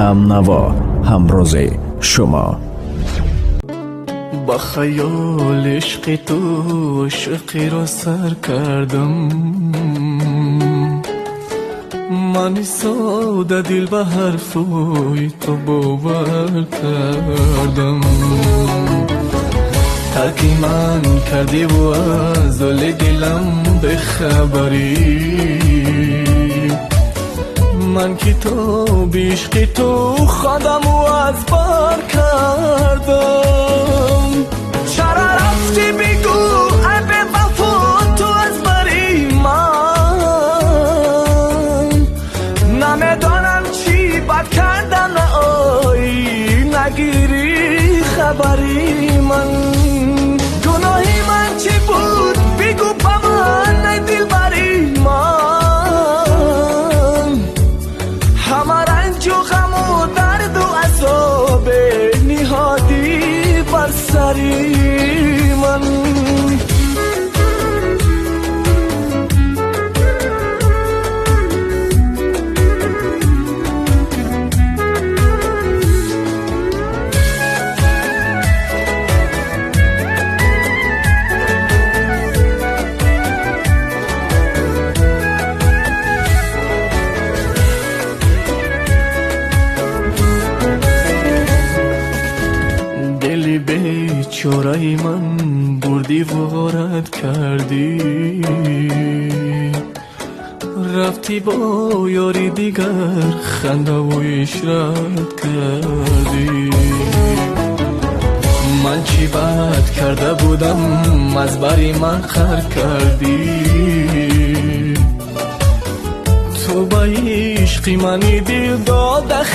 هم نوا، همراز شما. با خیال عشق تو عشقی را سر کردم، من ساده دل به حرفای تو باور کردم. ترک من کردی و از دل دلم بخبری، من که تو بیشقی تو خودم و از بار کردم. چرا رفتی بگو ای به وفا تو از بری من، نمیدانم چی بد کردم آی نگیری خبری من. گناهی من چی بود بگو با من ای دل بری من، همه رنج و غم و درد و عذاب نهادی بر سری من. دلی بیچاره من بردی وارد کردی، رفتی با یاری دیگر خنده و اشرت کردی. من چی بد کرده بودم از بری من خر کردی، تو با عشقی منی دل داده